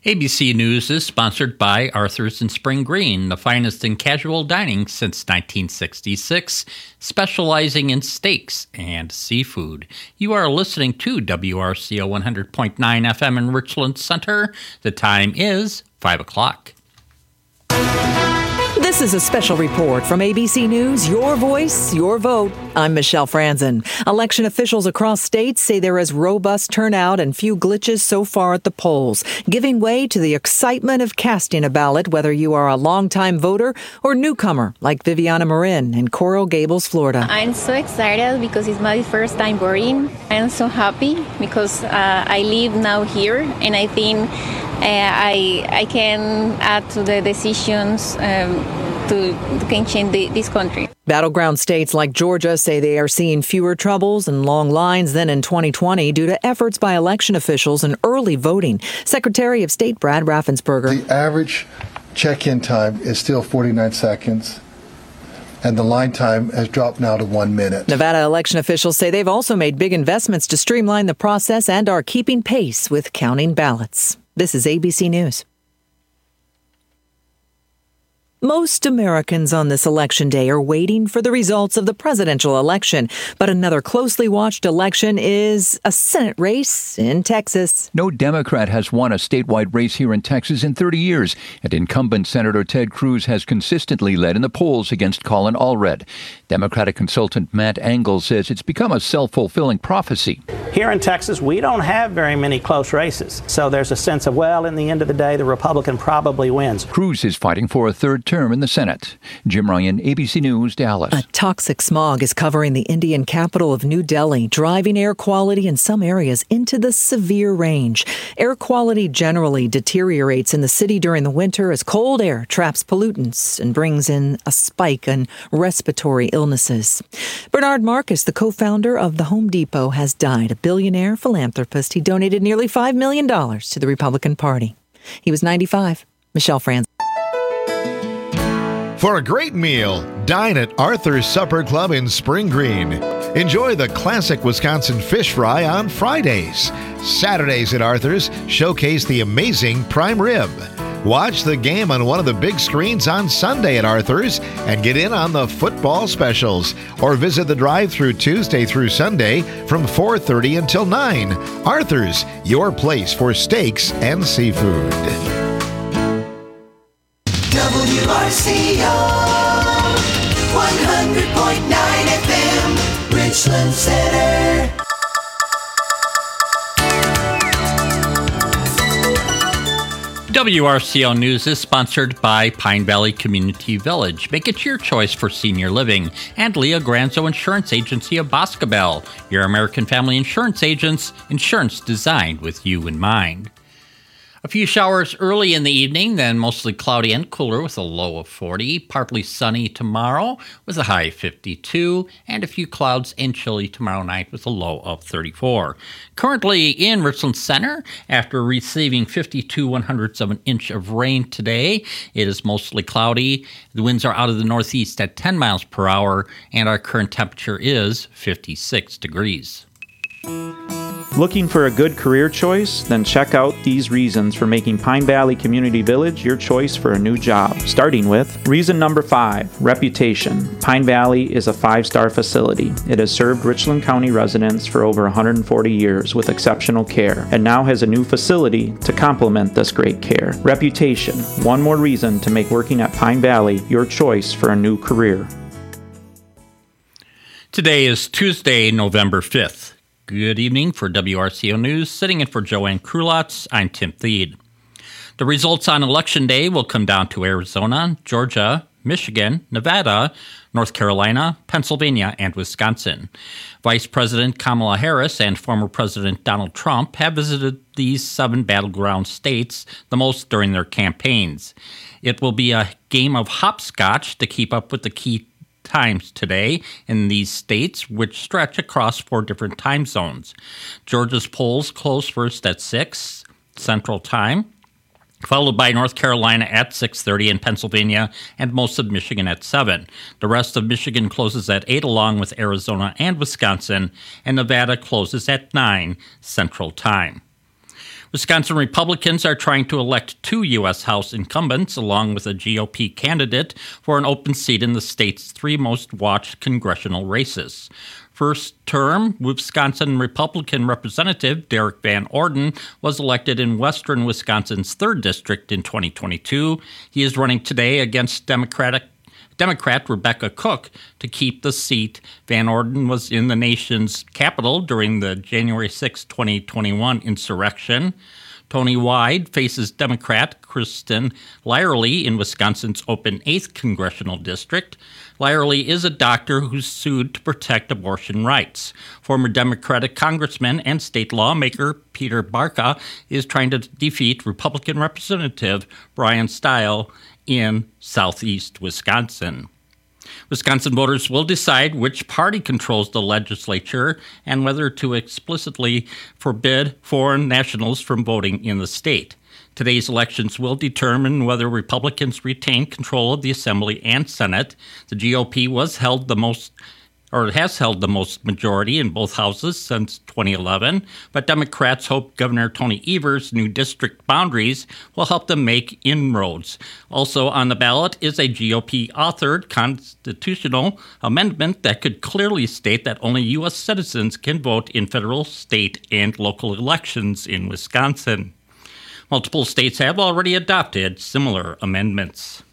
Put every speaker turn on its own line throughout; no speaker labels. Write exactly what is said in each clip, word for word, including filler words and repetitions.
A B C News is sponsored by Arthur's in Spring Green, the finest in casual dining since nineteen sixty-six, specializing in steaks and seafood. You are listening to W R C O one hundred point nine F M in Richland Center. The time is five o'clock.
This is a special report from A B C News, Your Voice, Your Vote. I'm Michelle Franzen. Election officials across states say there is robust turnout and few glitches so far at the polls, giving way to the excitement of casting a ballot, whether you are a longtime voter or newcomer like Viviana Marin in Coral Gables, Florida.
I'm so excited because it's my first time voting. I'm so happy because uh, I live now here, and I think uh, I I can add to the decisions um, to, to can change the, this country.
Battleground states like Georgia say they are seeing fewer troubles and long lines than in twenty twenty due to efforts by election officials in early voting. Secretary of State Brad Raffensperger.
The average check-in time is still forty-nine seconds, and the line time has dropped now to one minute.
Nevada election officials say they've also made big investments to streamline the process and are keeping pace with counting ballots. This is A B C News. Most Americans on this election day are waiting for the results of the presidential election. But another closely watched election is a Senate race in Texas.
No Democrat has won a statewide race here in Texas in thirty years, and incumbent Senator Ted Cruz has consistently led in the polls against Colin Allred. Democratic consultant Matt Engel says it's become a self-fulfilling prophecy.
Here in Texas, we don't have very many close races, so there's a sense of, well, in the end of the day, the Republican probably wins.
Cruz is fighting for a third term in the Senate. Jim Ryan, A B C News, Dallas.
A toxic smog is covering the Indian capital of New Delhi, driving air quality in some areas into the severe range. Air quality generally deteriorates in the city during the winter as cold air traps pollutants and brings in a spike in respiratory illnesses. Bernard Marcus, the co-founder of the Home Depot, has died. A billionaire philanthropist. He donated nearly five million dollars to the Republican Party. He was ninety-five. Michelle Franzen.
For a great meal, dine at Arthur's Supper Club in Spring Green. Enjoy the classic Wisconsin fish fry on Fridays. Saturdays at Arthur's showcase the amazing prime rib. Watch the game on one of the big screens on Sunday at Arthur's and get in on the football specials. Or visit the drive-thru Tuesday through Sunday from four thirty until nine. Arthur's, your place for steaks and seafood.
W R C O one hundred point nine F M, Richland Center.
W R C O News is sponsored by Pine Valley Community Village. Make it your choice for senior living. And Leah Granzo Insurance Agency of Boscobel. Your American Family Insurance agents, insurance designed with you in mind. A few showers early in the evening, then mostly cloudy and cooler with a low of forty. Partly sunny tomorrow with a high of fifty-two. And a few clouds and chilly tomorrow night with a low of thirty-four. Currently in Richland Center, after receiving fifty-two one hundredths of an inch of rain today, it is mostly cloudy. The winds are out of the northeast at ten miles per hour, and our current temperature is fifty-six degrees.
Looking for a good career choice? Then check out these reasons for making Pine Valley Community Village your choice for a new job. Starting with reason number five, reputation. Pine Valley is a five-star facility. It has served Richland County residents for over one hundred forty years with exceptional care, and now has a new facility to complement this great care. Reputation. One more reason to make working at Pine Valley your choice for a new career.
Today is Tuesday, November fifth. Good evening for W R C O News. Sitting in for Joanne Krulotz, I'm Tim Thede. The results on Election Day will come down to Arizona, Georgia, Michigan, Nevada, North Carolina, Pennsylvania, and Wisconsin. Vice President Kamala Harris and former President Donald Trump have visited these seven battleground states, the most during their campaigns. It will be a game of hopscotch to keep up with the key times today in these states, which stretch across four different time zones. Georgia's polls close first at six Central Time, followed by North Carolina at six thirty and Pennsylvania and most of Michigan at seven. The rest of Michigan closes at eight along with Arizona and Wisconsin, and Nevada closes at nine Central Time. Wisconsin Republicans are trying to elect two U S House incumbents along with a G O P candidate for an open seat in the state's three most watched congressional races. First term Wisconsin Republican Representative Derek Van Orden was elected in western Wisconsin's third District in twenty twenty-two. He is running today against Democratic Democrat Rebecca Cook to keep the seat. Van Orden was in the nation's capital during the January sixth, twenty twenty-one insurrection. Tony Wyde faces Democrat Kristen Lyerly in Wisconsin's open eighth Congressional District. Lyerly is a doctor who's sued to protect abortion rights. Former Democratic Congressman and state lawmaker Peter Barca is trying to defeat Republican Representative Brian Stile in southeast Wisconsin. Wisconsin voters will decide which party controls the legislature and whether to explicitly forbid foreign nationals from voting in the state. Today's elections will determine whether Republicans retain control of the Assembly and Senate. The G O P was held the most or has held the most majority in both houses since twenty eleven, but Democrats hope Governor Tony Evers' new district boundaries will help them make inroads. Also on the ballot is a G O P-authored constitutional amendment that could clearly state that only U S citizens can vote in federal, state, and local elections in Wisconsin. Multiple states have already adopted similar amendments.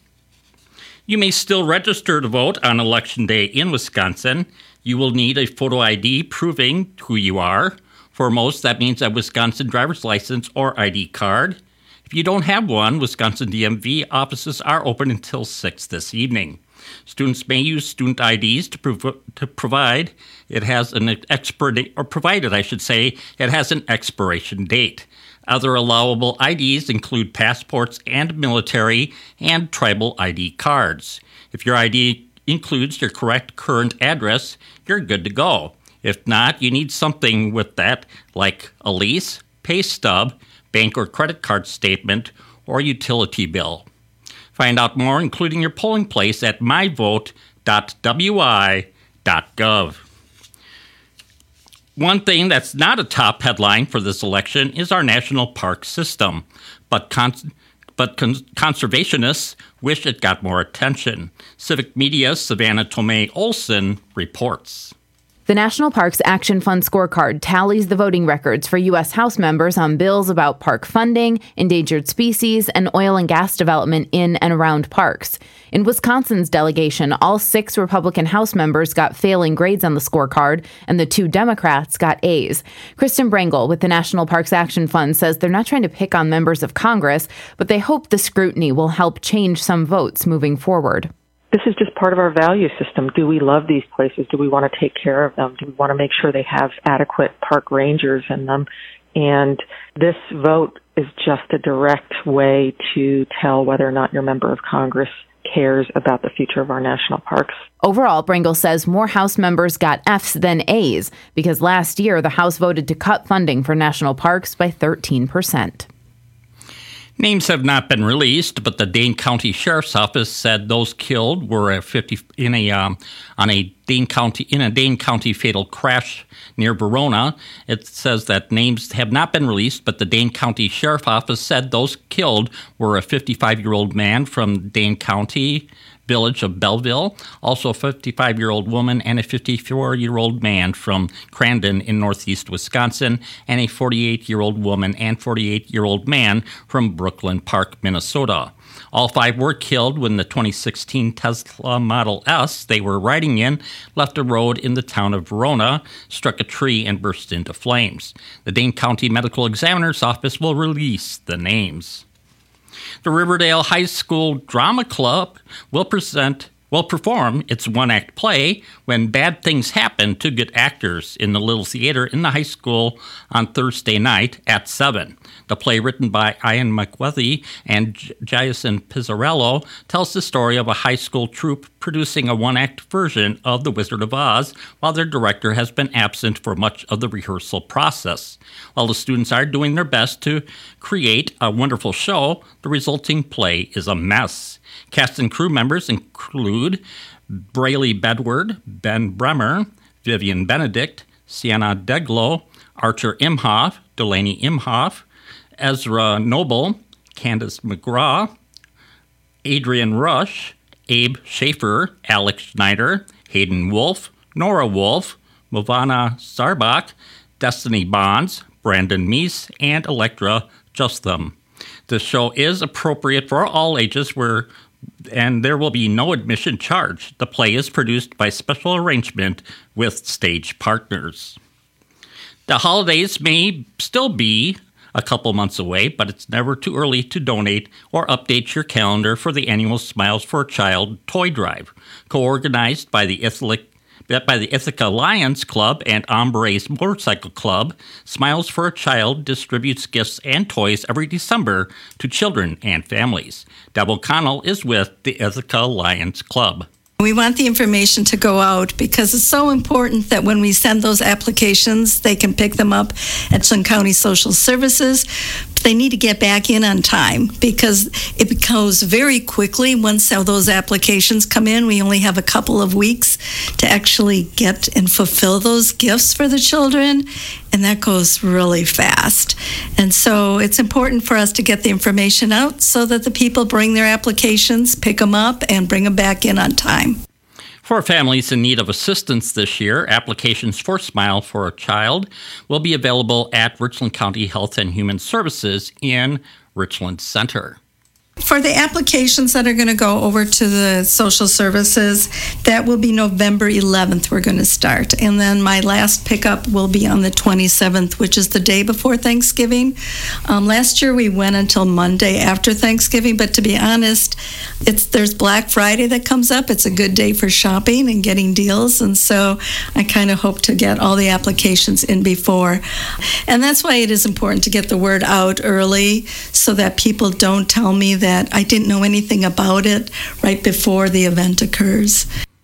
You may still register to vote on Election Day in Wisconsin. You will need a photo I D proving who you are. For most, that means a Wisconsin driver's license or I D card. If you don't have one, Wisconsin D M V offices are open until six this evening. Students may use student I Ds to, prov- to provide it has an expir- or provided, I should say, it has an expiration date. Other allowable I Ds include passports and military and tribal I D cards. If your I D includes your correct current address, you're good to go. If not, you need something with that, like a lease, pay stub, bank or credit card statement, or utility bill. Find out more, including your polling place, at my vote dot w i dot gov. One thing that's not a top headline for this election is our national park system, but con- but con- conservationists wish it got more attention. Civic Media's Savannah Tomei Olson reports.
The National Parks Action Fund scorecard tallies the voting records for U S House members on bills about park funding, endangered species, and oil and gas development in and around parks. In Wisconsin's delegation, all six Republican House members got failing grades on the scorecard, and the two Democrats got A's. Kristen Brangle with the National Parks Action Fund says they're not trying to pick on members of Congress, but they hope the scrutiny will help change some votes moving forward.
This is just part of our value system. Do we love these places? Do we want to take care of them? Do we want to make sure they have adequate park rangers in them? And this vote is just a direct way to tell whether or not your member of Congress cares about the future of our national parks.
Overall, Brangle says more House members got F's than A's because last year the House voted to cut funding for national parks by thirteen percent.
Names have not been released, but the Dane County Sheriff's Office said those killed were a fifty in a um, on a Dane County in a Dane County fatal crash near Verona. It says that names have not been released, but the Dane County Sheriff's Office said those killed were a fifty-five-year-old man from Dane County village of Belleville, also a fifty-five-year-old woman and a fifty-four-year-old man from Crandon in northeast Wisconsin, and a forty-eight-year-old woman and forty-eight-year-old man from Brooklyn Park, Minnesota. All five were killed when the twenty sixteen Tesla Model S they were riding in left a road in the town of Verona, struck a tree, and burst into flames. The Dane County Medical Examiner's Office will release the names. The Riverdale High School Drama Club will present will perform its one-act play, When Bad Things Happen to Good Actors, in the Little Theater in the high school on Thursday night at seven. The play, written by Ian McWethy and J- Jason Pizzarello, tells the story of a high school troupe producing a one-act version of The Wizard of Oz, while their director has been absent for much of the rehearsal process. While the students are doing their best to create a wonderful show, the resulting play is a mess. Cast and crew members include Braley Bedward, Ben Bremer, Vivian Benedict, Sienna Deglow, Archer Imhoff, Delaney Imhoff, Ezra Noble, Candace McGraw, Adrian Rush, Abe Schaefer, Alex Schneider, Hayden Wolf, Nora Wolf, Movana Sarbach, Destiny Bonds, Brandon Meese, and Electra Justham. The show is appropriate for all ages, where and there will be no admission charge. The play is produced by special arrangement with stage partners. The holidays may still be a couple months away, but it's never too early to donate or update your calendar for the annual Smiles for a Child toy drive, co-organized by the Ithaca by the Ithaca Lions Club and Hombres Motorcycle Club. Smiles for a Child distributes gifts and toys every December to children and families. Deb O'Connell is with the Ithaca Lions Club.
We want the information to go out because it's so important that when we send those applications, they can pick them up at Flint County Social Services. They need to get back in on time because it goes very quickly once those applications come in. We only have a couple of weeks to actually get and fulfill those gifts for the children, and that goes really fast. And so it's important for us to get the information out so that the people bring their applications, pick them up, and bring them back in on time.
For families in need of assistance this year, applications for Smile for a Child will be available at Richland County Health and Human Services in Richland Center.
For the applications that are going to go over to the social services, that will be November eleventh we're going to start. And then my last pickup will be on the twenty-seventh, which is the day before Thanksgiving. Um, last year we went until Monday after Thanksgiving, but to be honest, it's there's Black Friday that comes up. It's a good day for shopping and getting deals, and so I kind of hope to get all the applications in before. And that's why it is important to get the word out early so that people don't tell me that that I didn't know anything about it right before the event occurs.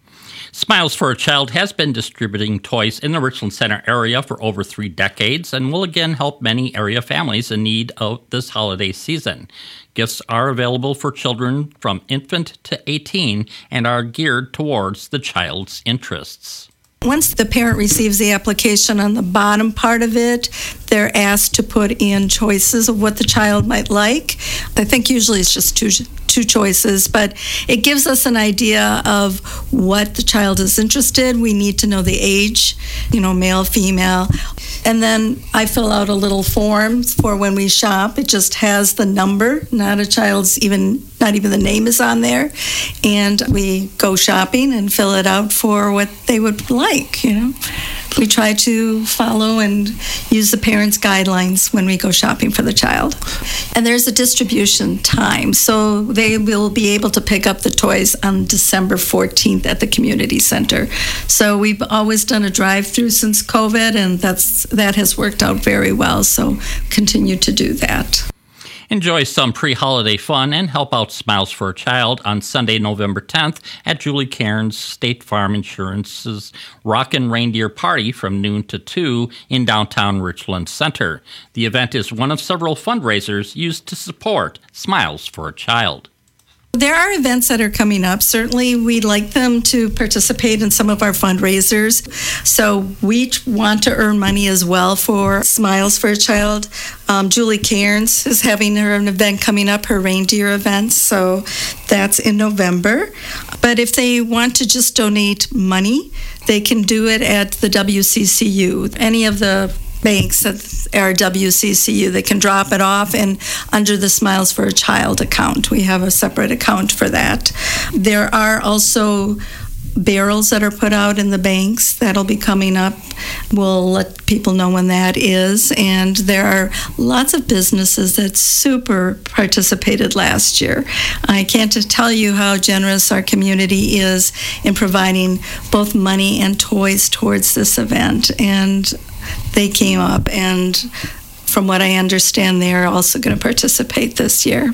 Smiles for a Child has been distributing toys in the Richland Center area for over three decades and will again help many area families in need of this holiday season. Gifts are available for children from infant to eighteen and are geared towards the child's interests.
Once the parent receives the application, on the bottom part of it, they're asked to put in choices of what the child might like. I think usually it's just two two choices, but it gives us an idea of what the child is interested. We need to know the age, you know, male, female. And then I fill out a little form for when we shop. It just has the number, not a child's even, not even the name is on there. And we go shopping and fill it out for what they would like, you know. We try to follow and use the parents' guidelines when we go shopping for the child. And there's a distribution time, so they will be able to pick up the toys on December fourteenth at the community center. So we've always done a drive-through since COVID, and that's that has worked out very well, so continue to do that.
Enjoy some pre-holiday fun and help out Smiles for a Child on Sunday, November tenth at Julie Cairns State Farm Insurance's Rockin' Reindeer Party from noon to two in downtown Richland Center. The event is one of several fundraisers used to support Smiles for a Child.
There are events that are coming up. Certainly, we'd like them to participate in some of our fundraisers. So we want to earn money as well for Smiles for a Child. Um, Julie Cairns is having her an event coming up, her reindeer event. So that's in November. But if they want to just donate money, they can do it at the W C C U. Any of the banks that are W C C U, they can drop it off and under the Smiles for a Child account. We have a separate account for that. There are also barrels that are put out in the banks that'll be coming up. We'll let people know when that is. And there are lots of businesses that super participated last year. I can't tell you how generous our community is in providing both money and toys towards this event. And they came up, and from what I understand, they're also going to participate this year.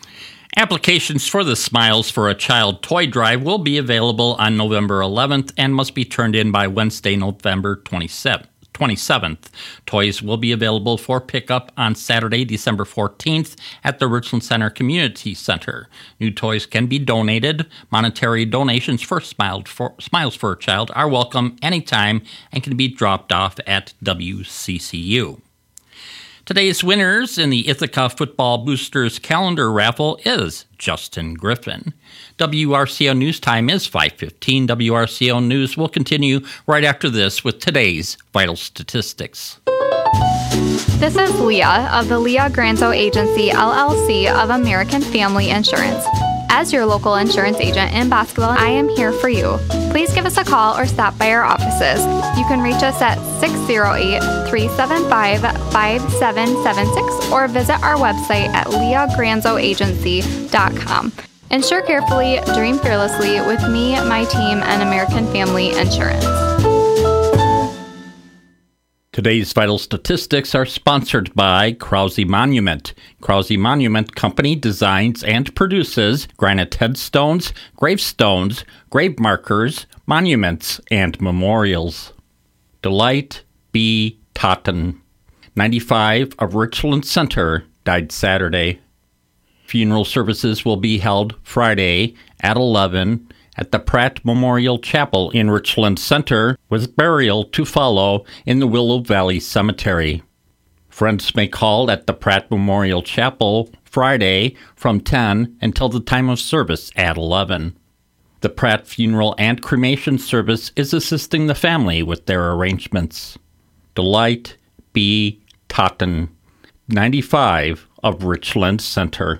Applications for the Smiles for a Child toy drive will be available on November eleventh and must be turned in by Wednesday, November twenty-seventh. Toys will be available for pickup on Saturday, December fourteenth at the Richland Center Community Center. New toys can be donated. Monetary donations for Smiles for, Smiles for a Child are welcome anytime and can be dropped off at W C C U. Today's winners in the Ithaca Football Boosters calendar raffle is Justin Griffin. W R C O News time is five fifteen. W R C O News will continue right after this with today's vital statistics.
This is Leah of the Leah Granzo Agency, L L C of American Family Insurance. As your local insurance agent in Bosqueville, I am here for you. Please give us a call or stop by our offices. You can reach us at six oh eight, three seven five, five seven seven six or visit our website at leah granzo agency dot com. Insure carefully, dream fearlessly with me, my team, and American Family Insurance.
Today's vital statistics are sponsored by Krause Monument. Krause Monument Company designs and produces granite headstones, gravestones, grave markers, monuments, and memorials. Delight B. Totten, ninety-five of Richland Center, died Saturday. Funeral services will be held Friday at eleven at the Pratt Memorial Chapel in Richland Center, with burial to follow in the Willow Valley Cemetery. Friends may call at the Pratt Memorial Chapel Friday from ten until the time of service at eleven. The Pratt Funeral and Cremation Service is assisting the family with their arrangements. Delight B. Totten, ninety-five of Richland Center.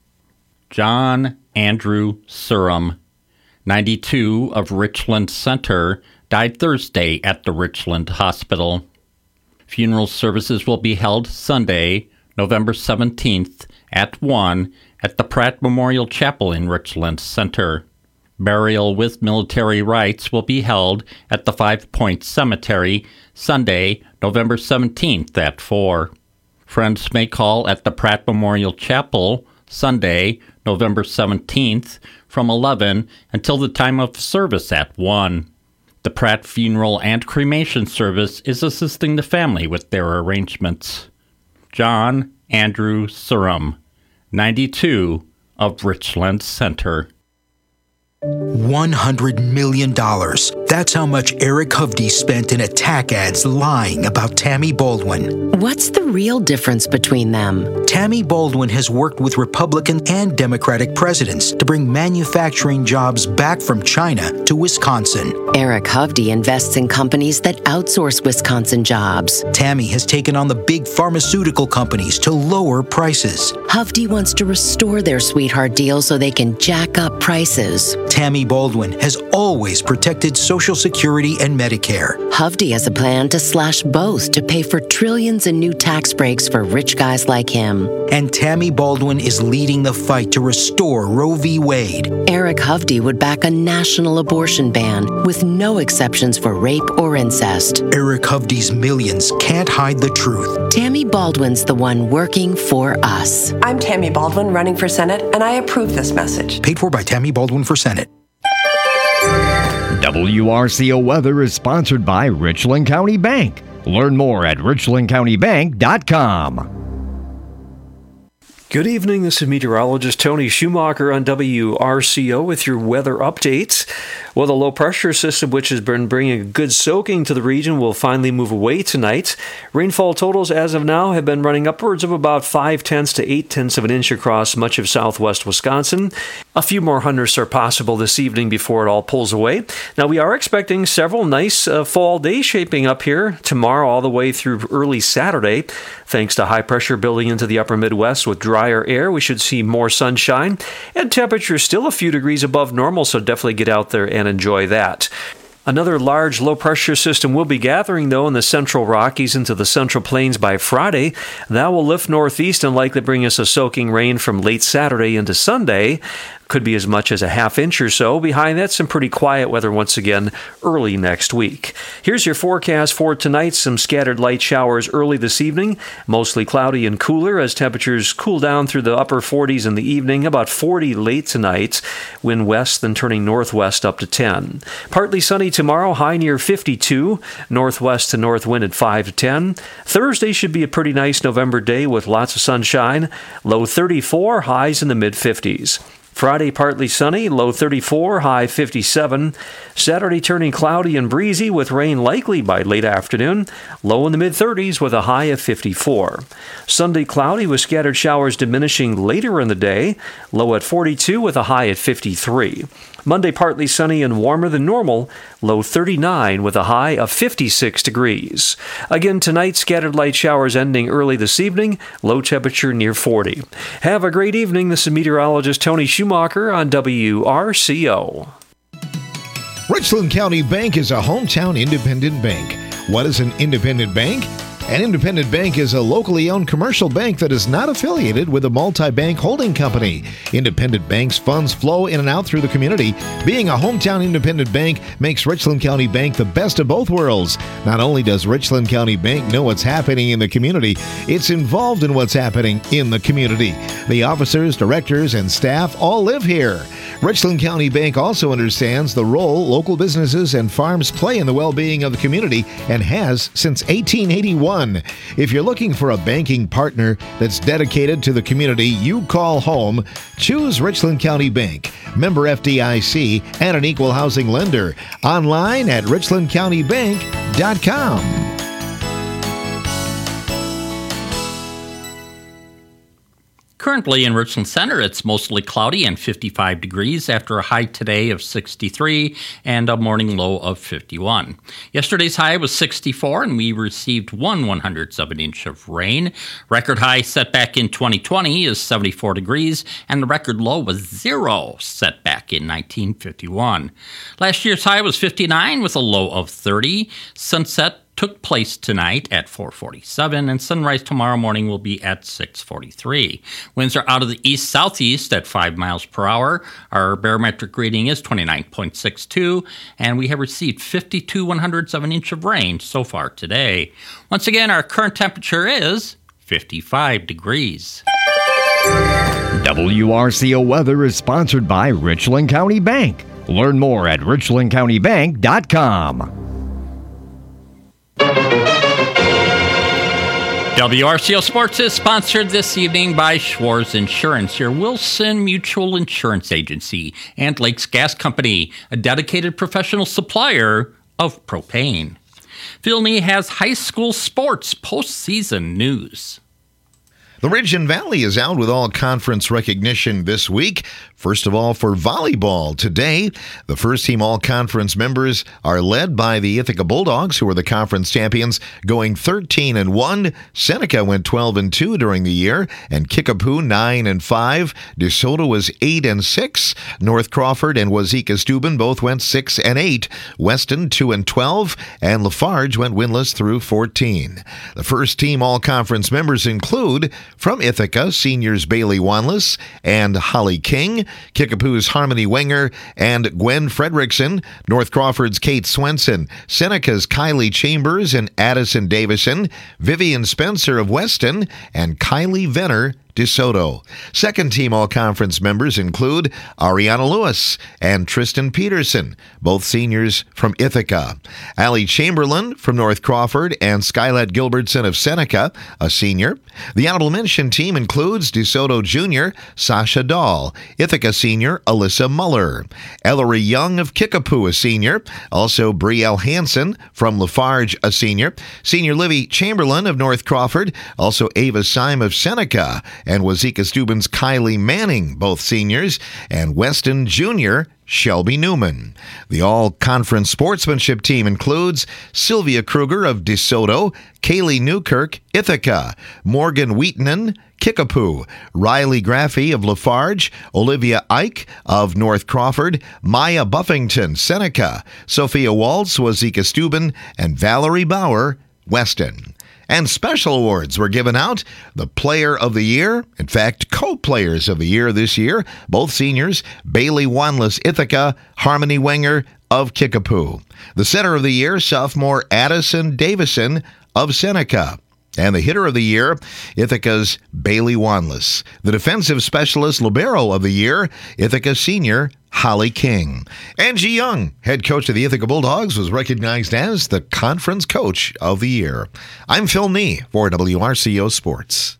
John Andrew Surham, ninety-two of Richland Center, died Thursday at the Richland Hospital. Funeral services will be held Sunday, November seventeenth at one at the Pratt Memorial Chapel in Richland Center. Burial with military rites will be held at the Five Points Cemetery Sunday, November seventeenth at four. Friends may call at the Pratt Memorial Chapel Sunday, November seventeenth from eleven until the time of service at one. The Pratt Funeral and Cremation Service is assisting the family with their arrangements. John Andrew Surham, ninety-two of Richland Center.
one hundred million dollars. That's how much Eric Hovde spent in attack ads lying about Tammy Baldwin.
What's the real difference between them?
Tammy Baldwin has worked with Republican and Democratic presidents to bring manufacturing jobs back from China to Wisconsin.
Eric Hovde invests in companies that outsource Wisconsin jobs.
Tammy has taken on the big pharmaceutical companies to lower prices.
Hovde wants to restore their sweetheart deal so they can jack up prices.
Tammy Baldwin has always protected Social Security and Medicare.
Hovde has a plan to slash both to pay for trillions in new tax breaks for rich guys like him.
And Tammy Baldwin is leading the fight to restore Roe v. Wade.
Eric Hovde would back a national abortion ban with no exceptions for rape or incest.
Eric Hovde's millions can't hide the truth.
Tammy Baldwin's the one working for us.
I'm Tammy Baldwin, running for Senate, and I approve this message.
Paid for by Tammy Baldwin for Senate.
W R C O Weather is sponsored by Richland County Bank. Learn more at richland county bank dot com.
Good evening, this is meteorologist Tony Schumacher on W R C O with your weather updates. Well, the low-pressure system, which has been bringing a good soaking to the region, will finally move away tonight. Rainfall totals as of now have been running upwards of about five-tenths to eight-tenths of an inch across much of southwest Wisconsin. A few more hundredths are possible this evening before it all pulls away. Now, we are expecting several nice uh, fall days shaping up here tomorrow all the way through early Saturday. Thanks to high pressure building into the upper Midwest with drier air, we should see more sunshine, and temperatures still a few degrees above normal, so definitely get out there and enjoy that. Another large low-pressure system will be gathering, though, in the central Rockies into the central plains by Friday. That will lift northeast and likely bring us a soaking rain from late Saturday into Sunday. Could be as much as a half inch or so. Behind that, some pretty quiet weather once again early next week. Here's your forecast for tonight. Some scattered light showers early this evening. Mostly cloudy and cooler as temperatures cool down through the upper forties in the evening. About forty late tonight. Wind west, then turning northwest up to ten. Partly sunny tomorrow, high near fifty-two. Northwest to north wind at five to ten. Thursday should be a pretty nice November day with lots of sunshine. Low thirty-four, highs in the mid-fifties. Friday, partly sunny, low thirty-four, high fifty-seven. Saturday, turning cloudy and breezy with rain likely by late afternoon, low in the mid-thirties with a high of fifty-four. Sunday, cloudy with scattered showers diminishing later in the day, low at forty-two with a high at fifty-three. Monday, partly sunny and warmer than normal, low thirty-nine with a high of fifty-six degrees. Again tonight, scattered light showers ending early this evening, low temperature near forty. Have a great evening. This is meteorologist Tony Schumacher on W R C O.
Richland County Bank is a hometown independent bank. What is an independent bank? An independent bank is a locally owned commercial bank that is not affiliated with a multi-bank holding company. Independent banks' funds flow in and out through the community. Being a hometown independent bank makes Richland County Bank the best of both worlds. Not only does Richland County Bank know what's happening in the community, it's involved in what's happening in the community. The officers, directors, and staff all live here. Richland County Bank also understands the role local businesses and farms play in the well-being of the community and has since eighteen eighty-one. If you're looking for a banking partner that's dedicated to the community you call home, choose Richland County Bank, member F D I C, and an equal housing lender. Online at richland county bank dot com.
Currently in Richland Center, it's mostly cloudy and fifty-five degrees after a high today of sixty-three and a morning low of fifty-one. Yesterday's high was sixty-four, and we received one one-hundredth of an inch of rain. Record high set back in twenty twenty is seventy-four degrees, and the record low was zero set back in nineteen fifty-one. Last year's high was fifty-nine with a low of thirty. Sunset took place tonight at four forty-seven, and sunrise tomorrow morning will be at six forty-three. Winds are out of the east-southeast at five miles per hour. Our barometric reading is twenty-nine point six two, and we have received fifty-two one-hundredths of an inch of rain so far today. Once again, our current temperature is fifty-five degrees.
W R C O weather is sponsored by Richland County Bank. Learn more at richland county bank dot com.
W R C O Sports is sponsored this evening by Schwartz Insurance, your Wilson Mutual Insurance Agency, and Lakes Gas Company, a dedicated professional supplier of propane. Phil Nee has high school sports postseason news.
The Ridge and Valley is out with all conference recognition this week. First of all, for volleyball today, the first team all-conference members are led by the Ithaca Bulldogs, who are the conference champions, going thirteen and one. Seneca went twelve and two during the year, and Kickapoo nine and five. DeSoto was eight and six. North Crawford and Wazeeka Steuben both went six and eight. Weston two and twelve, and Lafarge went winless through fourteen. The first team all-conference members include from Ithaca, seniors Bailey Wanless and Holly King, Kickapoo's Harmony Wenger and Gwen Fredrickson, North Crawford's Kate Swenson, Seneca's Kylie Chambers and Addison Davison, Vivian Spencer of Weston, and Kylie Venner DeSoto. Second team all-conference members include Ariana Lewis and Tristan Peterson, both seniors from Ithaca. Allie Chamberlain from North Crawford and Skylat Gilbertson of Seneca, a senior. The honorable mention team includes DeSoto Junior Sasha Dahl, Ithaca senior Alyssa Muller, Ellery Young of Kickapoo, a senior. Also Brielle Hansen from Lafarge, a senior. Senior Livy Chamberlain of North Crawford. Also Ava Syme of Seneca, and Wazeeka Steuben's Kylie Manning, both seniors, and Weston Junior Shelby Newman. The all-conference sportsmanship team includes Sylvia Kruger of DeSoto, Kaylee Newkirk, Ithaca, Morgan Wheatonen, Kickapoo, Riley Graffey of Lafarge, Olivia Ike of North Crawford, Maya Buffington, Seneca, Sophia Waltz, Wazeeka Steuben, and Valerie Bauer, Weston. And special awards were given out. The Player of the Year, in fact, co-players of the year this year, both seniors, Bailey Wanless, Ithaca, Harmony Wenger of Kickapoo. The Center of the Year, sophomore Addison Davison of Seneca. And the Hitter of the Year, Ithaca's Bailey Wanless. The Defensive Specialist Libero of the Year, Ithaca Senior Holly King. Angie Young, head coach of the Ithaca Bulldogs, was recognized as the Conference Coach of the Year. I'm Phil Nee for W R C O Sports.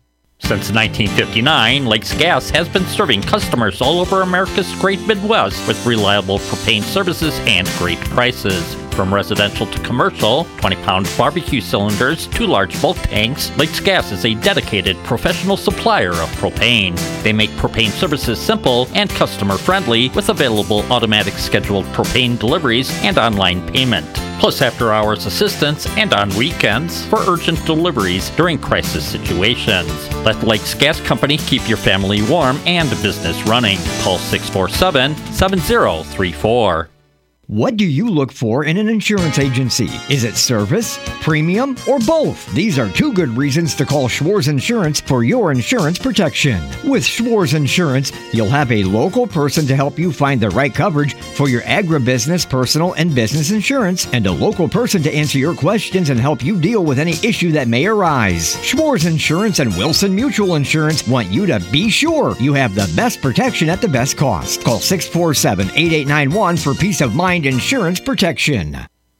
Since nineteen fifty-nine, Lakes Gas has been serving customers all over America's great Midwest with reliable propane services and great prices. From residential to commercial, twenty-pound barbecue cylinders to large bulk tanks, Lakes Gas is a dedicated professional supplier of propane. They make propane services simple and customer-friendly with available automatic scheduled propane deliveries and online payment, plus after-hours assistance and on weekends for urgent deliveries during crisis situations. Let Lakes Gas Company keep your family warm and business running. Call six four seven, seven zero three four.
What do you look for in an insurance agency? Is it service, premium, or both? These are two good reasons to call Schwarz Insurance for your insurance protection. With Schwarz Insurance, you'll have a local person to help you find the right coverage for your agribusiness, personal, and business insurance, and a local person to answer your questions and help you deal with any issue that may arise. Schwarz Insurance and Wilson Mutual Insurance want you to be sure you have the best protection at the best cost. Call six four seven, eight eight nine one for peace of mind insurance protection.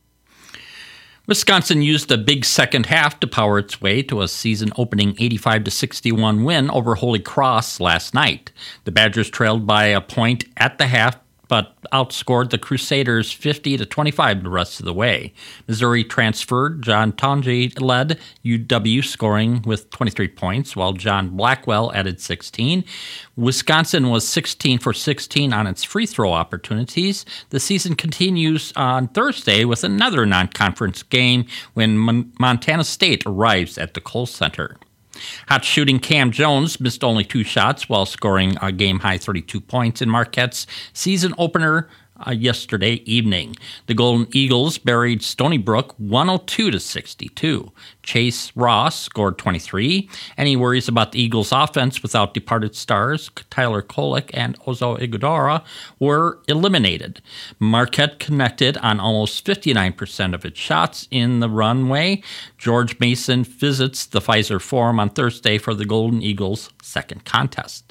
Wisconsin used a big second half to power its way to a season-opening eighty-five to sixty-one win over Holy Cross last night. The Badgers trailed by a point at the half, but outscored the Crusaders fifty to twenty-five the rest of the way. Missouri transferred John Tonje led U W, scoring with twenty-three points, while John Blackwell added sixteen. Wisconsin was sixteen for sixteen on its free throw opportunities. The season continues on Thursday with another non-conference game when Mon- Montana State arrives at the Kohl Center. Hot shooting Cam Jones missed only two shots while scoring a game-high thirty-two points in Marquette's season opener uh, yesterday evening. The Golden Eagles buried Stony Brook one oh two to sixty-two. Chase Ross scored twenty-three. Any worries about the Eagles' offense without departed stars Tyler Kolek and Ozo Iguodala were eliminated. Marquette connected on almost fifty-nine percent of its shots in the runway. George Mason visits the Pfizer Forum on Thursday for the Golden Eagles' second contest.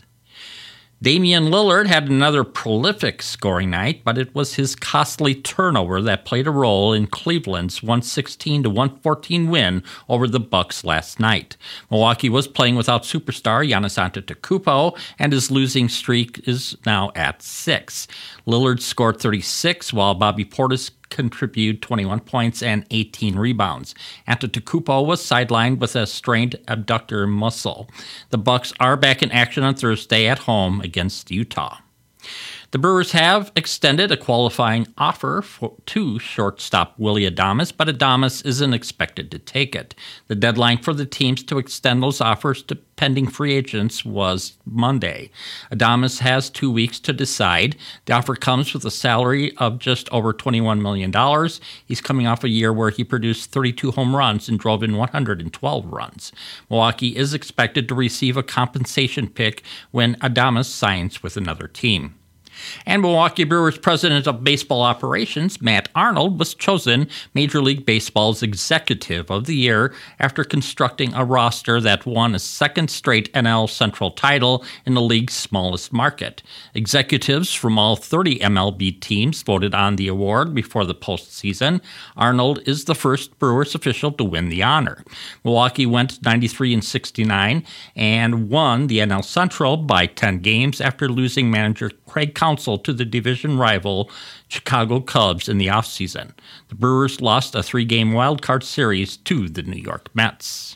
Damian Lillard had another prolific scoring night, but it was his costly turnover that played a role in Cleveland's one sixteen to one fourteen win over the Bucks last night. Milwaukee was playing without superstar Giannis Antetokounmpo, and his losing streak is now at six. Lillard scored thirty-six, while Bobby Portis contributed twenty-one points and eighteen rebounds. Antetokounmpo was sidelined with a strained abductor muscle. The Bucks are back in action on Thursday at home against Utah. The Brewers have extended a qualifying offer for, to shortstop Willy Adames, but Adames isn't expected to take it. The deadline for the teams to extend those offers to pending free agents was Monday. Adames has two weeks to decide. The offer comes with a salary of just over twenty-one million dollars. He's coming off a year where he produced thirty-two home runs and drove in one hundred twelve runs. Milwaukee is expected to receive a compensation pick when Adames signs with another team. And Milwaukee Brewers president of baseball operations, Matt Arnold, was chosen Major League Baseball's Executive of the Year after constructing a roster that won a second straight N L Central title in the league's smallest market. Executives from all thirty M L B teams voted on the award before the postseason. Arnold is the first Brewers official to win the honor. Milwaukee went ninety-three and sixty-nine and won the N L Central by ten games after losing manager Craig Counsell to the division rival Chicago Cubs in the offseason. The Brewers lost a three-game wildcard series to the New York Mets.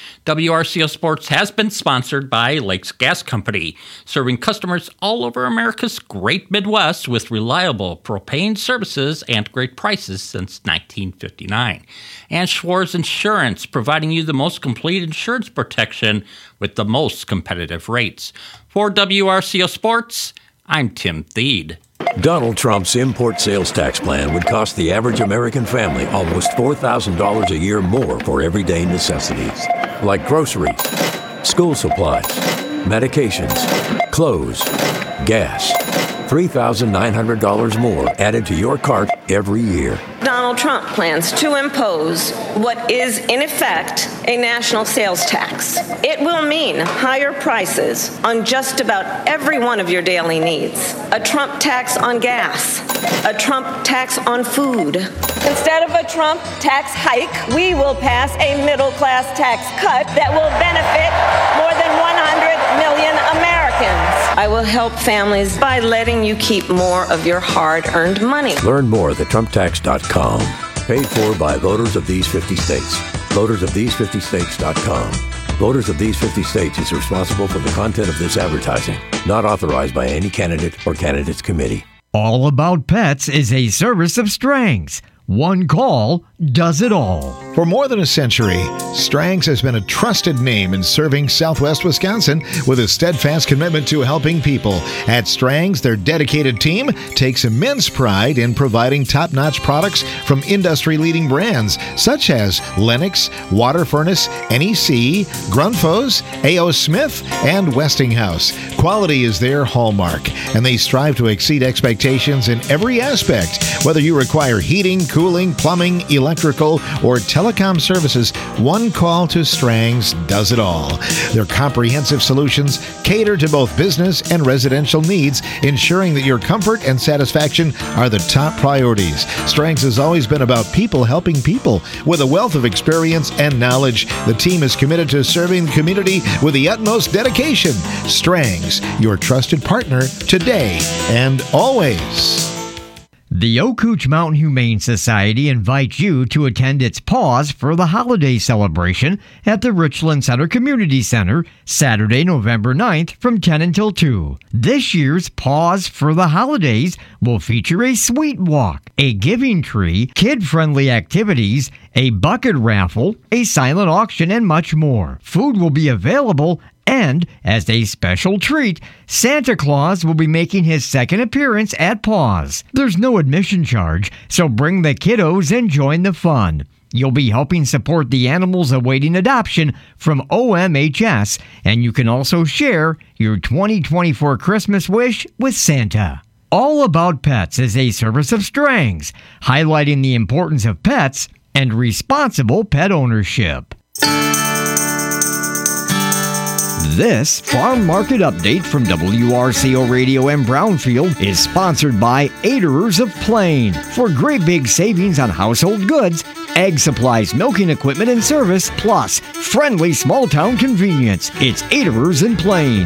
W R C O Sports has been sponsored by Lakes Gas Company, serving customers all over America's great Midwest with reliable propane services and great prices since nineteen fifty-nine. And Schwarz Insurance, providing you the most complete insurance protection with the most competitive rates. For W R C O Sports, I'm Tim Thede.
Donald Trump's import sales tax plan would cost the average American family almost four thousand dollars a year more for everyday necessities, like groceries, school supplies, medications, clothes, gas. three thousand nine hundred dollars more added to your cart every year.
Donald Trump plans to impose what is, in effect, a national sales tax. It will mean higher prices on just about every one of your daily needs. A Trump tax on gas. A Trump tax on food. Instead of a Trump tax hike, we will pass a middle-class tax cut that will benefit more than one will help families by letting you keep more of your hard-earned money.
Learn more at the trump tax dot com. Paid for by voters of these fifty states. voters of these fifty states dot com. Voters of these fifty states is responsible for the content of this advertising. Not authorized by any candidate or candidates committee.
All About Pets is a service of Strang's. One call does it all.
For more than a century, Strang's has been a trusted name in serving Southwest Wisconsin with a steadfast commitment to helping people. At Strang's, their dedicated team takes immense pride in providing top-notch products from industry-leading brands such as Lennox, Water Furnace, N E C, Grundfos, A O. Smith, and Westinghouse. Quality is their hallmark, and they strive to exceed expectations in every aspect. Whether you require heating, cooling, plumbing, electrical, or telecom services, one call to Strang's does it all. Their comprehensive solutions cater to both business and residential needs, ensuring that your comfort and satisfaction are the top priorities. Strang's has always been about people helping people. With a wealth of experience and knowledge, the team is committed to serving the community with the utmost dedication. Strang's, your trusted partner today and always.
The Ocooch Mountain Humane Society invites you to attend its Paws for the Holiday celebration at the Richland Center Community Center, Saturday, November ninth from ten until two. This year's Paws for the Holidays will feature a sweet walk, a giving tree, kid-friendly activities, a bucket raffle, a silent auction, and much more. Food will be available, and, as a special treat, Santa Claus will be making his second appearance at Paws. There's no admission charge, so bring the kiddos and join the fun. You'll be helping support the animals awaiting adoption from O M H S, and you can also share your twenty twenty-four Christmas wish with Santa. All About Pets is a service of Strang's, highlighting the importance of pets and responsible pet ownership. This Farm Market Update from W R C O Radio and Brownfield is sponsored by Aderers of Plain. For great big savings on household goods, egg supplies, milking equipment, and service, plus friendly small-town convenience, it's Aderers in Plain.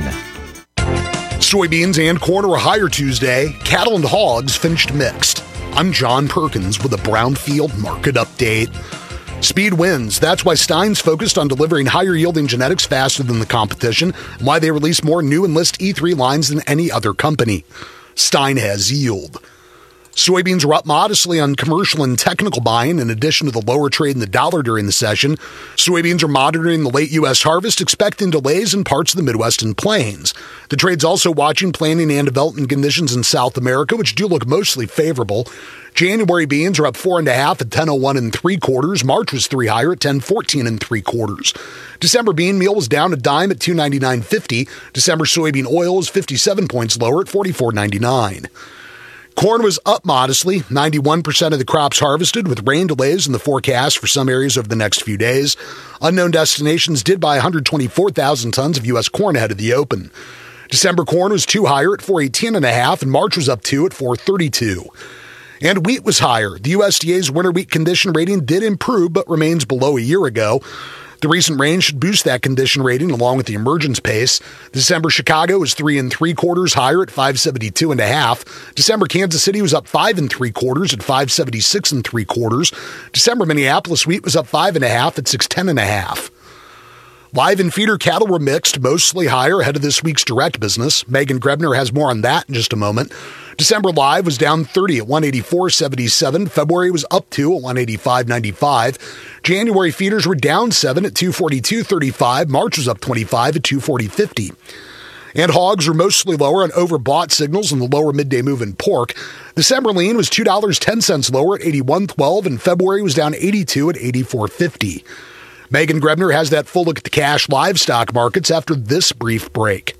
Soybeans and corn are higher Tuesday. Cattle and hogs finished mixed. I'm John Perkins with a Brownfield Market Update. Speed wins. That's why Stein's focused on delivering higher-yielding genetics faster than the competition, and why they release more new Enlist E three lines than any other company. Stein has yield. Soybeans are up modestly on commercial and technical buying in addition to the lower trade in the dollar during the session. Soybeans are monitoring the late U S harvest, expecting delays in parts of the Midwest and Plains. The trade's also watching planting and development conditions in South America, which do look mostly favorable. January beans are up four and a half at ten oh one and three quarters. March was three higher at ten fourteen and three quarters. December bean meal was down a dime at two ninety-nine fifty. December soybean oil is fifty-seven points lower at forty-four ninety-nine. Corn was up modestly, ninety-one percent of the crops harvested, with rain delays in the forecast for some areas over the next few days. Unknown destinations did buy one hundred twenty-four thousand tons of U S corn ahead of the open. December corn was two higher at four eighteen and a half, and March was up two at four thirty-two. And wheat was higher. The U S D A's winter wheat condition rating did improve, but remains below a year ago. The recent rain should boost that condition rating along with the emergence pace. December Chicago was three and three quarters higher at five seventy-two and a half. December Kansas City was up five and three quarters at five seventy-six and three quarters. December Minneapolis wheat was up five and a half at six ten and a half. Live and feeder cattle were mixed, mostly higher ahead of this week's direct business. Megan Grebner has more on that in just a moment. December live was down thirty at one eighty-four seventy-seven. February was up two at one eighty-five ninety-five. January feeders were down seven at two forty-two thirty-five. March was up twenty-five at two forty fifty. And hogs were mostly lower on overbought signals in the lower midday move in pork. December lean was two dollars and ten cents lower at eighty-one twelve, and February was down eighty-two at eighty-four fifty. Megan Grebner has that full look at the cash livestock markets after this brief break.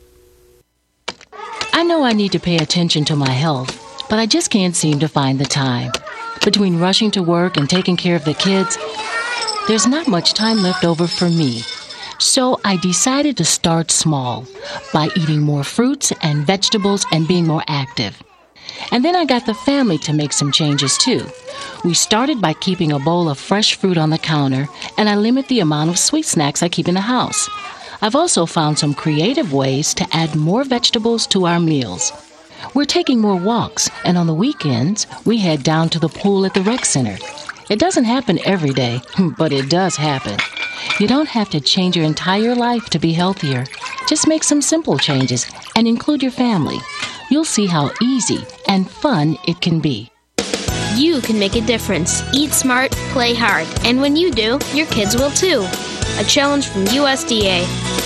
I know I need to pay attention to my health, but I just can't seem to find the time. Between rushing to work and taking care of the kids, there's not much time left over for me. So I decided to start small by eating more fruits and vegetables and being more active. And then I got the family to make some changes too. We started by keeping a bowl of fresh fruit on the counter, and I limit the amount of sweet snacks I keep in the house. I've also found some creative ways to add more vegetables to our meals. We're taking more walks, and on the weekends, we head down to the pool at the rec center. It doesn't happen every day, but it does happen. You don't have to change your entire life to be healthier. Just make some simple changes and include your family. You'll see how easy and fun it can be.
You can make a difference. Eat smart, play hard. And when you do, your kids will too. A challenge from U S D A.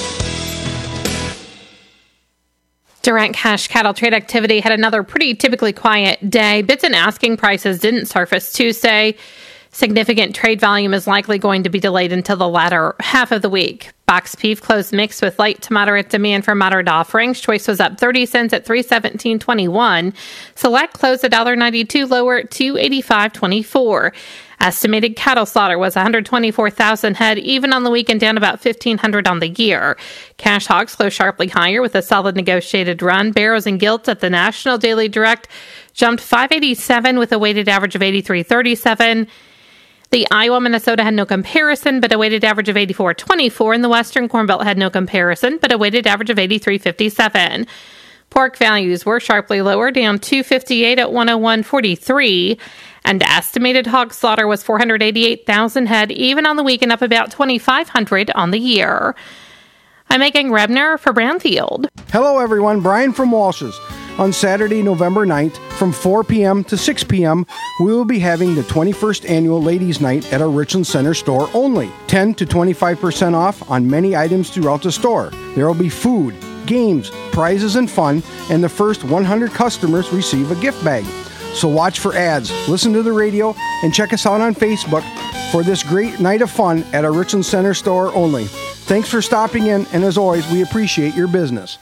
Durant cash cattle trade activity had another pretty typically quiet day. Bids and asking prices didn't surface Tuesday. Significant trade volume is likely going to be delayed until the latter half of the week. Box beef closed mixed with light to moderate demand for moderate offerings. Choice was up thirty cents at three seventeen twenty-one. Select closed at one dollar ninety-two lower at two eighty-five twenty-four. Estimated cattle slaughter was one hundred twenty-four thousand head, even on the week and down about fifteen hundred on the year. Cash hogs closed sharply higher with a solid negotiated run. Barrows and gilts at the National Daily Direct jumped five eighty-seven with a weighted average of eighty-three thirty-seven. The Iowa, Minnesota had no comparison, but a weighted average of eighty-four twenty-four, and the Western Corn Belt had no comparison, but a weighted average of eighty-three fifty-seven. Pork values were sharply lower, down two fifty-eight at one oh one forty-three, and estimated hog slaughter was four hundred eighty-eight thousand head, even on the week and up about twenty-five hundred on the year. I'm Megan Rebner for Brownfield.
Hello everyone, Brian from Walsh's. On Saturday, November ninth, from four p.m. to six p.m., we will be having the twenty-first Annual Ladies' Night at our Richland Center store only. ten to twenty-five percent off on many items throughout the store. There will be food, games, prizes, and fun, and the first one hundred customers receive a gift bag. So watch for ads, listen to the radio, and check us out on Facebook for this great night of fun at our Richland Center store only. Thanks for stopping in, and as always, we appreciate your business.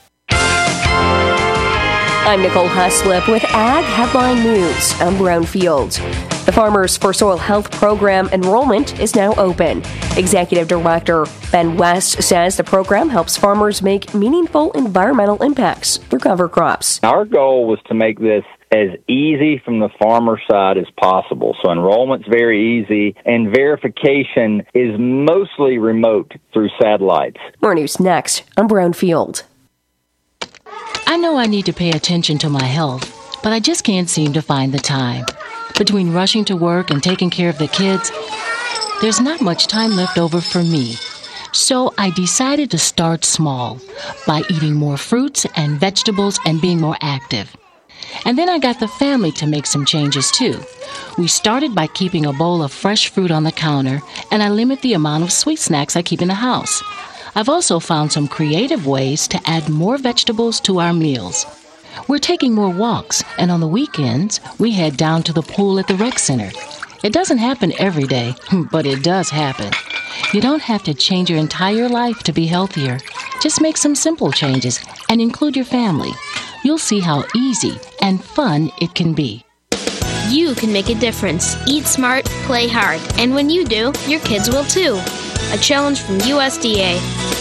I'm Nicole Huslip with Ag Headline News on Brownfield. The Farmers for Soil Health program enrollment is now open. Executive Director Ben West says the program helps farmers make meaningful environmental impacts through cover crops.
Our goal was to make this as easy from the farmer side as possible. So enrollment's very easy, and verification is mostly remote through satellites.
More news next on Brownfield.
I know I need to pay attention to my health, but I just can't seem to find the time. Between rushing to work and taking care of the kids, there's not much time left over for me. So I decided to start small by eating more fruits and vegetables and being more active. And then I got the family to make some changes too. We started by keeping a bowl of fresh fruit on the counter, and I limit the amount of sweet snacks I keep in the house. I've also found some creative ways to add more vegetables to our meals. We're taking more walks, and on the weekends, we head down to the pool at the rec center. It doesn't happen every day, but it does happen. You don't have to change your entire life to be healthier. Just make some simple changes and include your family. You'll see how easy and fun it can be.
You can make a difference. Eat smart, play hard. And when you do, your kids will too. A challenge from U S D A.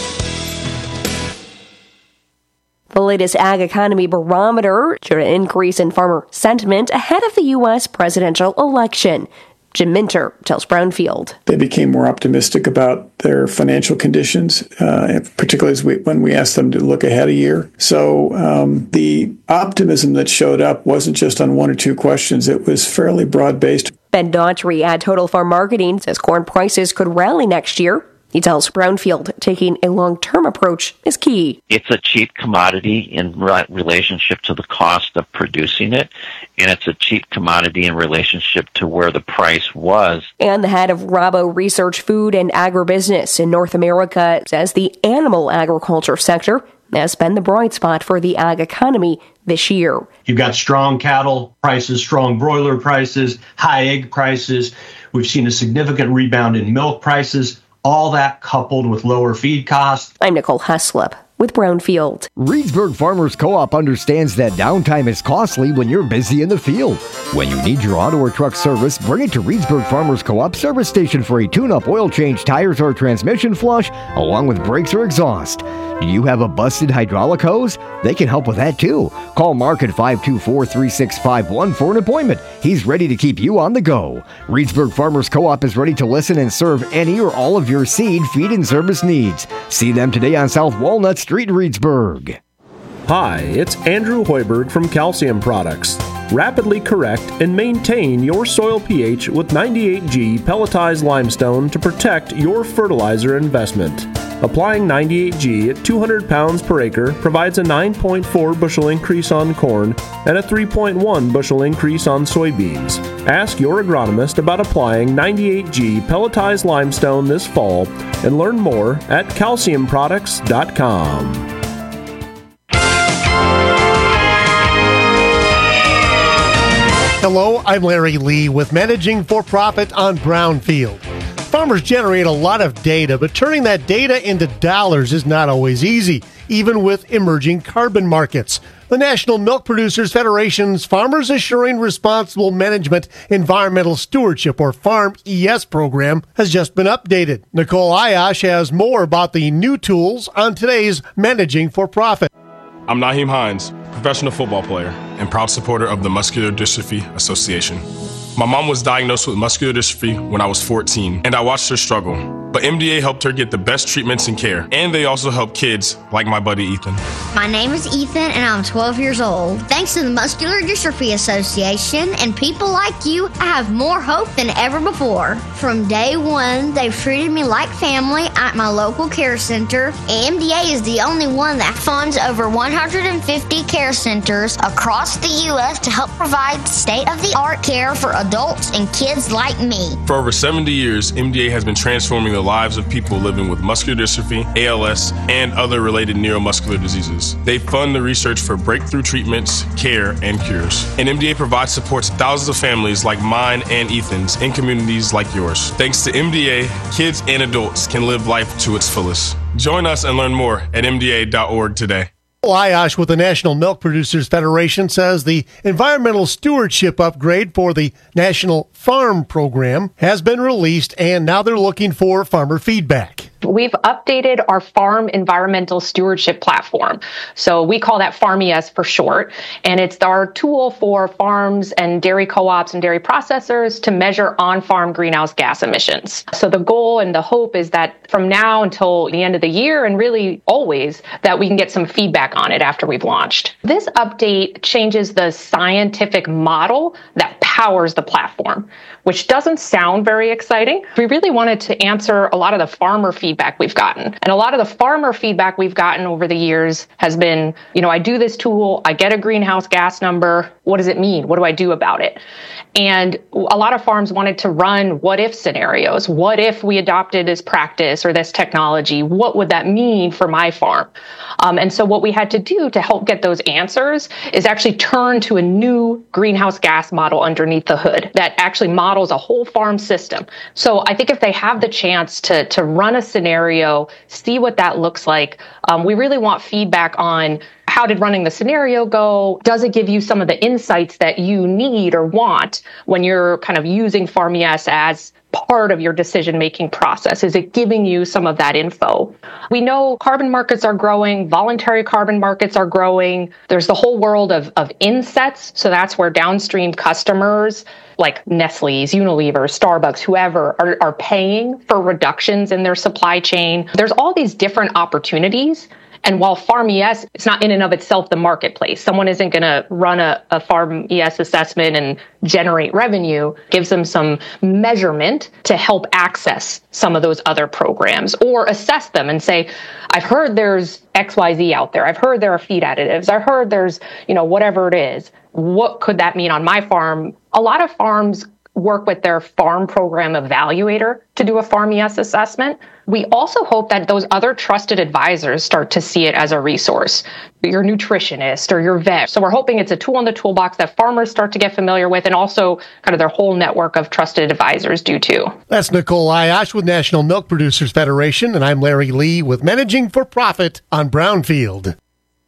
The latest Ag Economy Barometer showed an increase in farmer sentiment ahead of the U S presidential election. Jim Minter tells Brownfield.
They became more optimistic about their financial conditions, uh, particularly as we, when we asked them to look ahead a year. So um, the optimism that showed up wasn't just on one or two questions. It was fairly broad-based.
Ben Daughtry at Total Farm Marketing says corn prices could rally next year. He tells Brownfield taking a long-term approach is key.
It's a cheap commodity in re- relationship to the cost of producing it, and it's a cheap commodity in relationship to where the price was.
And the head of Rabo Research Food and Agribusiness in North America says the animal agriculture sector has been the bright spot for the ag economy this year.
You've got strong cattle prices, strong broiler prices, high egg prices. We've seen a significant rebound in milk prices. All that coupled with lower feed costs.
I'm Nicole Heslop. with Brownfield.
Reedsburg Farmers Co-op understands that downtime is costly when you're busy in the field. When you need your auto or truck service, bring it to Reedsburg Farmers Co-op service station for a tune-up, oil change, tires, or transmission flush, along with brakes or exhaust. Do you have a busted hydraulic hose? They can help with that too. Call Mark at five two four, three six five one for an appointment. He's ready to keep you on the go. Reedsburg Farmers Co-op is ready to listen and serve any or all of your seed, feed, and service needs. See them today on South Walnut Street, Reedsburg.
Hi, it's Andrew Hoiberg from Calcium Products. Rapidly correct and maintain your soil pH with ninety-eight G pelletized limestone to protect your fertilizer investment. Applying ninety-eight G at two hundred pounds per acre provides a nine point four bushel increase on corn and a three point one bushel increase on soybeans. Ask your agronomist about applying ninety-eight G pelletized limestone this fall and learn more at calcium products dot com.
Hello, I'm Larry Lee with Managing for Profit on Brownfield. Farmers generate a lot of data, but turning that data into dollars is not always easy, even with emerging carbon markets. The National Milk Producers Federation's Farmers Assuring Responsible Management Environmental Stewardship, or Farm E S program, has just been updated. Nicole Ayash has more about the new tools on today's Managing for Profit.
I'm Naheem Hines, professional football player and proud supporter of the Muscular Dystrophy Association. My mom was diagnosed with muscular dystrophy when I was fourteen, and I watched her struggle. But M D A helped her get the best treatments and care, and they also help kids like my buddy Ethan.
My name is Ethan, and I'm twelve years old. Thanks to the Muscular Dystrophy Association and people like you, I have more hope than ever before. From day one, they've treated me like family at my local care center. M D A is the only one that funds over one hundred fifty care centers across the U S to help provide state-of-the-art care for adults and kids like me.
For over seventy years, M D A has been transforming the lives of people living with muscular dystrophy, A L S, and other related neuromuscular diseases. They fund the research for breakthrough treatments, care, and cures. And M D A provides support to thousands of families like mine and Ethan's in communities like yours. Thanks to M D A, kids and adults can live life to its fullest. Join us and learn more at M D A dot org today.
Ayash with the National Milk Producers Federation says the environmental stewardship upgrade for the National Farm Program has been released, and now they're looking for farmer feedback.
We've updated our farm environmental stewardship platform. So we call that Farm E S for short. And it's our tool for farms and dairy co-ops and dairy processors to measure on-farm greenhouse gas emissions. So the goal and the hope is that from now until the end of the year, and really always, that we can get some feedback on it after we've launched. This update changes the scientific model that powers the platform, which doesn't sound very exciting. We really wanted to answer a lot of the farmer feedback we've gotten. And a lot of the farmer feedback we've gotten over the years has been, you know, I do this tool, I get a greenhouse gas number. What does it mean? What do I do about it? And a lot of farms wanted to run what if scenarios. What if we adopted this practice or this technology? What would that mean for my farm? Um, and so what we had to do to help get those answers is actually turn to a new greenhouse gas model underneath the hood that actually models a whole farm system. So I think if they have the chance to, to run a scenario, see what that looks like, um, we really want feedback on how did running the scenario go? Does it give you some of the insights that you need or want when you're kind of using Farm E S as part of your decision-making process? Is it giving you some of that info? We know carbon markets are growing, voluntary carbon markets are growing. There's the whole world of, of insets. So that's where downstream customers like Nestle's, Unilever, Starbucks, whoever are, are paying for reductions in their supply chain. There's all these different opportunities. And while Farm E S is not in and of itself the marketplace, someone isn't going to run a, a Farm E S assessment and generate revenue, gives them some measurement to help access some of those other programs or assess them and say, I've heard there's X Y Z out there. I've heard there are feed additives. I've heard there's, you know, whatever it is. What could that mean on my farm? A lot of farms work with their farm program evaluator to do a FarmES assessment. We also hope that those other trusted advisors start to see it as a resource, your nutritionist or your vet. So we're hoping it's a tool in the toolbox that farmers start to get familiar with, and also kind of their whole network of trusted advisors do too.
That's Nicole Ayash with National Milk Producers Federation, and I'm Larry Lee with Managing for Profit on Brownfield.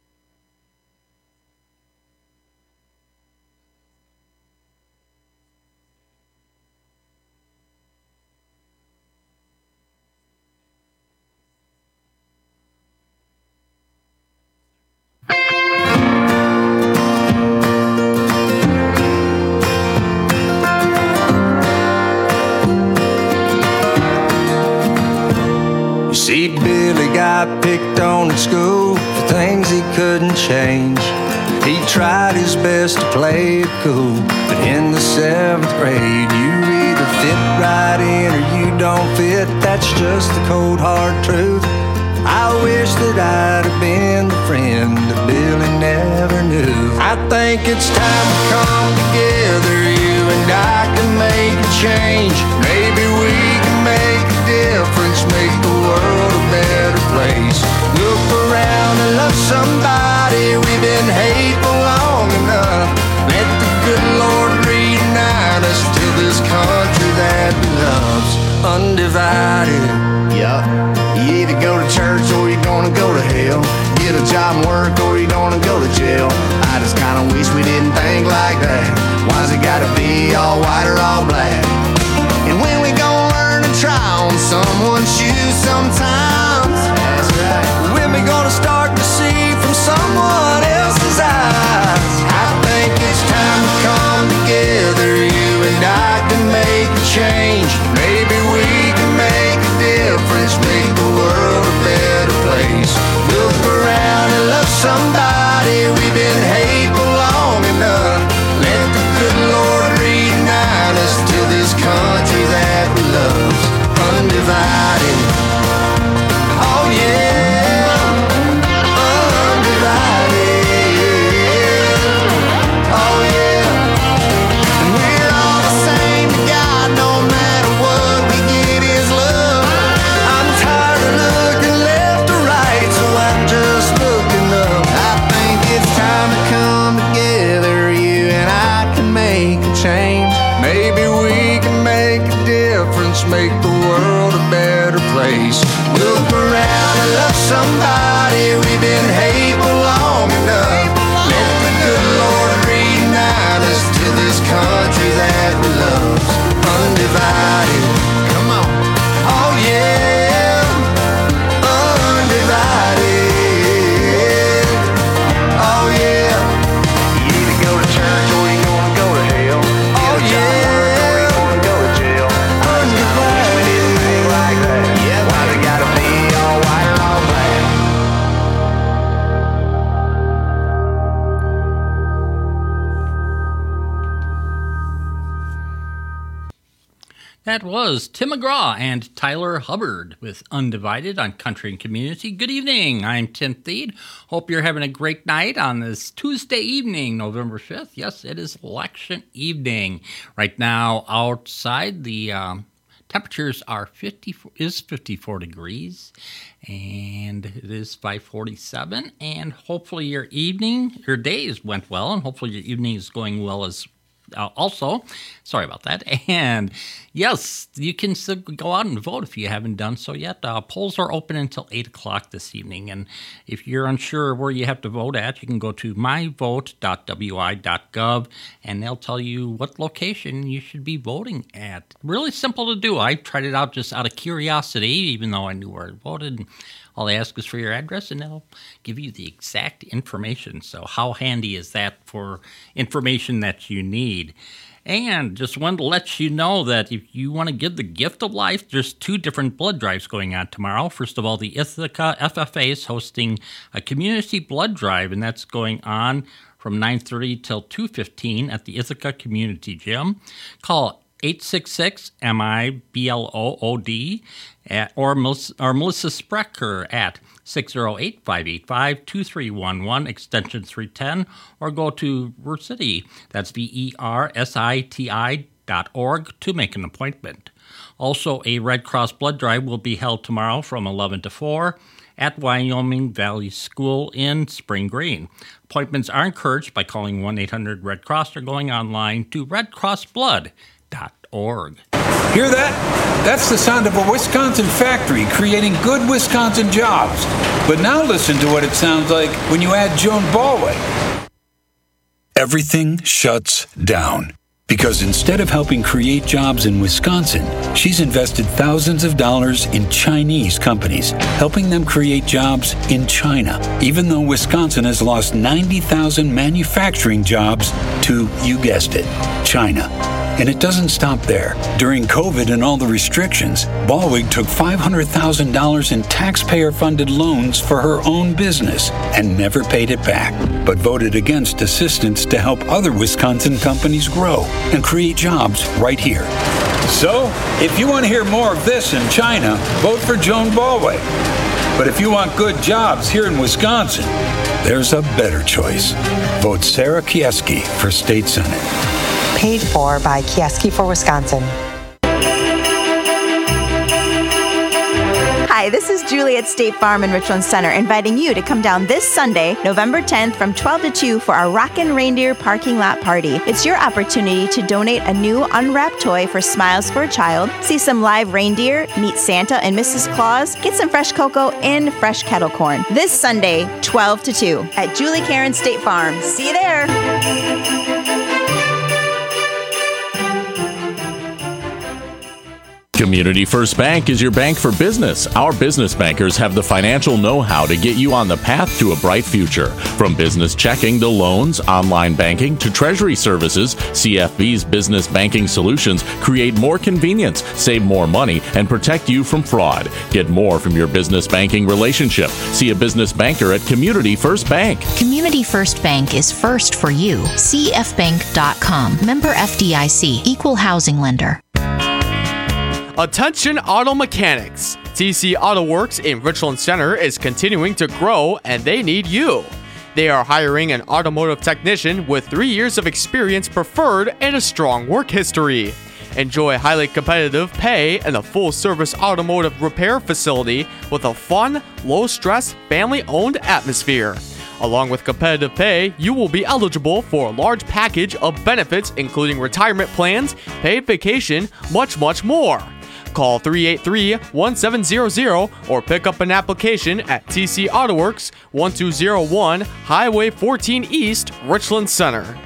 See, Billy got picked on at school for things he couldn't change. He tried his best to play it cool, but in the seventh grade, you either fit right in or you don't fit. That's just the cold hard truth. I wish that I'd have been the friend that Billy never knew. I think it's time to come together, you and I can make a change. Maybe we can make a difference, make the world a better place. Look around and love somebody, we've been hateful long enough. Let the good Lord reunite us to this country that we love's undivided. Yeah, you either go to church or you're gonna go to hell. Get a job and work or you're gonna go to jail. I just kinda wish we didn't think like that. Why's it gotta be all white or all black? And when we gon' learn to try on someone's shoes sometimes? That's right. When we gonna start to see from someone else's eyes? I think it's time to come together, you and I can make a change. Maybe we can make a difference, make the world a better place. Look around and love somebody, we've been hateful long enough. Let the good Lord reunite us to this country that we love, undivided. Oh yeah, undivided. Oh yeah, and we're all the same to God, no matter what we get is love. I'm tired of looking left or right, so I'm just looking up. I think it's time to come together, you and I can make a change. Maybe we can make a difference, make the world a better place. Look around and love somebody, we've been hateful long enough. Let the good Lord reunite us to this country that we love, undivided. Come on. Oh yeah, undivided. Oh yeah. You either go to church or you're gonna go to hell. Oh yeah.
That was Tim McGraw and Tyler Hubbard with Undivided on Country and Community. Good evening. I'm Tim Thede. Hope you're having a great night on this Tuesday evening, November fifth. Yes, it is election evening. Right now, outside, the um, temperatures are fifty is fifty-four degrees, and it is five forty-seven. And hopefully your evening, your days went well, and hopefully your evening is going well as Uh, also, sorry about that. And yes, you can still go out and vote if you haven't done so yet. Uh, polls are open until eight o'clock this evening. And if you're unsure where you have to vote at, you can go to my vote dot w i dot gov and they'll tell you what location you should be voting at. Really simple to do. I tried it out just out of curiosity, even though I knew where I voted. All they ask is for your address, and they'll give you the exact information. So how handy is that for information that you need? And just wanted to let you know that if you want to give the gift of life, there's two different blood drives going on tomorrow. First of all, the Ithaca F F A is hosting a community blood drive, and that's going on from nine thirty till two fifteen at the Ithaca Community Gym. Call eight six six M I B L O O D at, or, Melissa, or Melissa Sprecher at six oh eight, five eight five, two three one one, extension three ten, or go to Versiti, that's V E R S I T I dot org to make an appointment. Also, a Red Cross blood drive will be held tomorrow from eleven to four at Wyoming Valley School in Spring Green. Appointments are encouraged by calling one eight hundred red cross or going online to red cross blood dot org.
Hear that? That's the sound of a Wisconsin factory creating good Wisconsin jobs. But now listen to what it sounds like when you add Joan Ballway. Everything shuts down. Because instead of helping create jobs in Wisconsin, she's invested thousands of dollars in Chinese companies, helping them create jobs in China, even though Wisconsin has lost ninety thousand manufacturing jobs to, you guessed it, China. And it doesn't stop there. During COVID and all the restrictions, Ballwig took five hundred thousand dollars in taxpayer-funded loans for her own business and never paid it back, but voted against assistance to help other Wisconsin companies grow and create jobs right here. So, if you want to hear more of this in China, vote for Joan Ballwig. But if you want good jobs here in Wisconsin, there's a better choice. Vote Sarah Kieski for State Senate.
Paid for by Kieski for Wisconsin.
Hi, this is Julie at State Farm in Richland Center, inviting you to come down this Sunday, November tenth from twelve to two for our Rockin' Reindeer Parking Lot Party. It's your opportunity to donate a new unwrapped toy for Smiles for a Child, see some live reindeer, meet Santa and Missus Claus, get some fresh cocoa and fresh kettle corn. This Sunday, twelve to two at Julie Karen State Farm. See you there.
Community First Bank is your bank for business. Our business bankers have the financial know-how to get you on the path to a bright future. From business checking to loans, online banking to treasury services, C F B's business banking solutions create more convenience, save more money, and protect you from fraud. Get more from your business banking relationship. See a business banker at Community First Bank.
Community First Bank is first for you. C F bank dot com. Member F D I C. Equal housing lender.
Attention auto mechanics! T C Auto Works in Richland Center is continuing to grow and they need you. They are hiring an automotive technician with three years of experience preferred and a strong work history. Enjoy highly competitive pay and a full-service automotive repair facility with a fun, low-stress, family-owned atmosphere. Along with competitive pay, you will be eligible for a large package of benefits including retirement plans, paid vacation, much, much more. Call three eight three, one seven zero zero or pick up an application at T C Auto Works, one two zero one Highway fourteen East, Richland Center.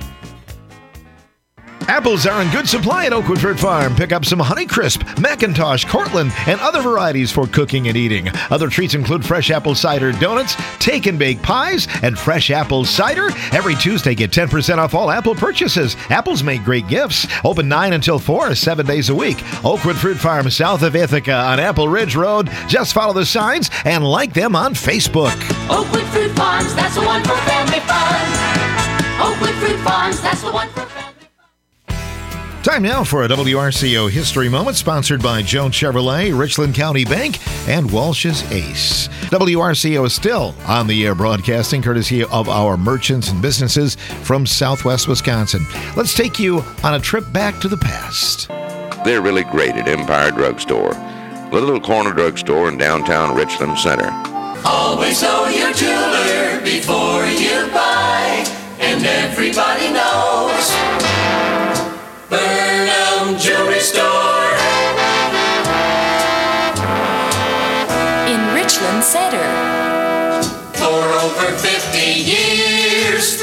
Apples are in good supply at Oakwood Fruit Farm. Pick up some Honeycrisp, Macintosh, Cortland, and other varieties for cooking and eating. Other treats include fresh apple cider donuts, take and bake pies, and fresh apple cider. Every Tuesday, get ten percent off all apple purchases. Apples make great gifts. Open nine until four, seven days a week. Oakwood Fruit Farm, south of Ithaca on Apple Ridge Road. Just follow the signs and like them on Facebook.
Oakwood Fruit Farms, that's the one for family fun. Oakwood Fruit Farms, that's the one for family fun.
Time now for a W R C O History Moment, sponsored by Joan Chevrolet, Richland County Bank, and Walsh's Ace. W R C O is still on the air broadcasting, courtesy of our merchants and businesses from Southwest Wisconsin. Let's take you on a trip back to the past.
They're really great at Empire Drugstore, the little corner drugstore in downtown Richland Center.
Always know your jeweler before you buy, and everybody knows Burnham Jewelry Store
in Richland Center.
For over fifty years,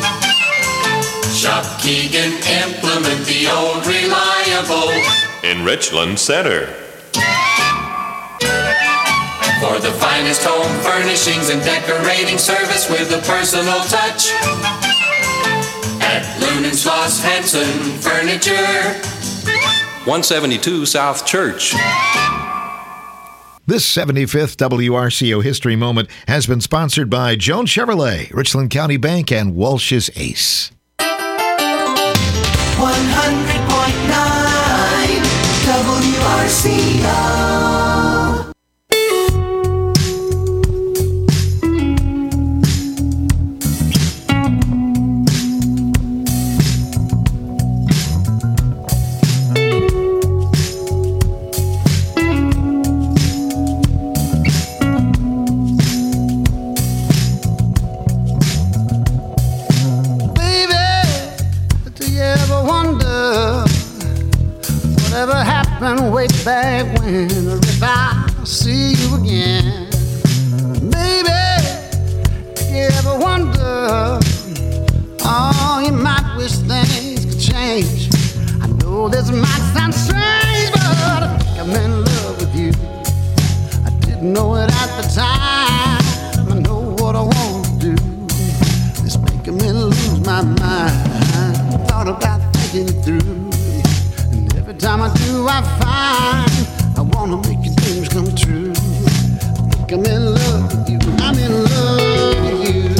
Shop Keegan Implement, the old reliable
in Richland Center.
For the finest home furnishings and decorating service with a personal touch. At Loon and Schloss Hanson Furniture,
one seventy-two South Church.
This seventy-fifth W R C O History Moment has been sponsored by Joan Chevrolet, Richland County Bank, and Walsh's Ace.
one hundred point nine W R C O.
bad winter if I see you again. Baby, if you ever wonder, oh, you might wish things could change. I know this might sound strange, but I think I'm in love with you. I didn't know it at the time. I know what I want to do. It's making me lose my mind. Thought about thinking it through. And every time I do, I find I want to make your dreams come true. I think I'm in love with you. I'm in love with you.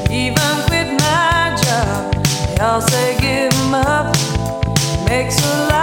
I'll say give 'em up, makes a lot.